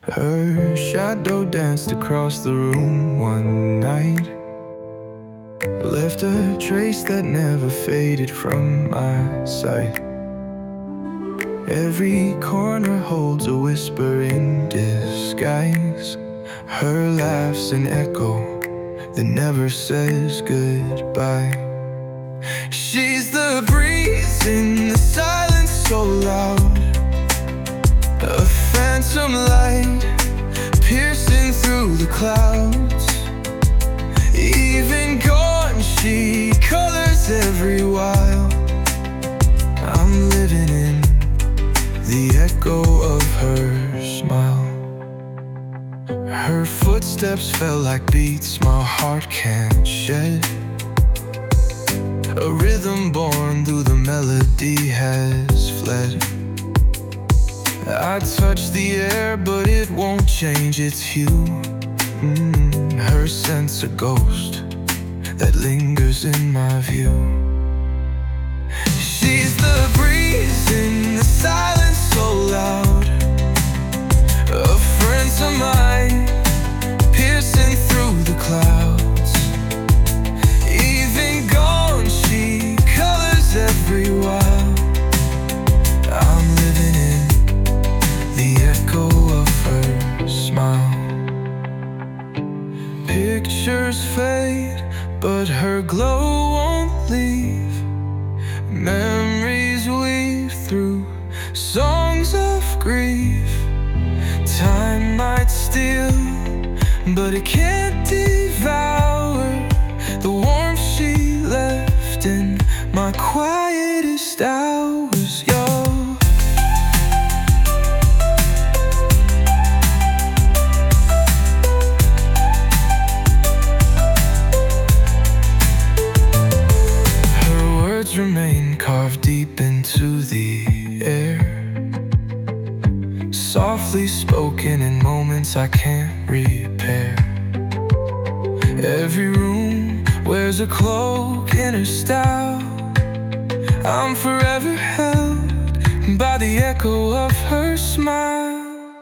Her shadow danced across the room one night, left a trace that never faded from my sight. Every corner holds a whisper in disguise. Her laugh's an echo that never says goodbye. She's the breeze in the silence so loud, a phantom light piercing through the clouds. Even gone, she colors every while. I'm living in the echo of her smile. Her footsteps fell like beats my heart can't shed. A rhythm born through the melody has fled. I touch the air, but it won't change its hue. Her scent's a ghost that lingers in my view. She's the breeze in the silence so loud, a friend to mine piercing through the clouds. Even gone, she colors every while. I'm living in the echo of her smile. Pictures fade, but her glow won't leave. Memories weave through songs of grief. Time might steal, but it can't devour the warmth she left in my quietest hours. Her words remain carved deep into the air, softly spoken in moments I can't repair. Every room wears a cloak in her style. I'm forever held by the echo of her smile.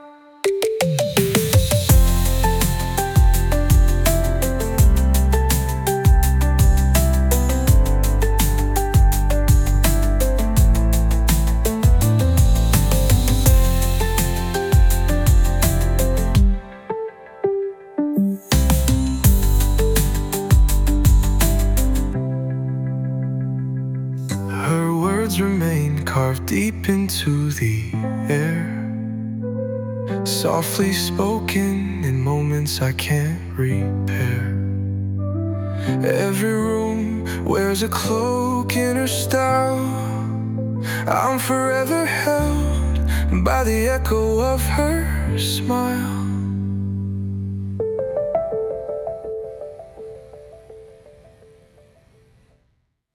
Remain carved deep into the air, softly spoken in moments I can't repair. Every room wears a cloak in her style. I'm forever held by the echo of her smile.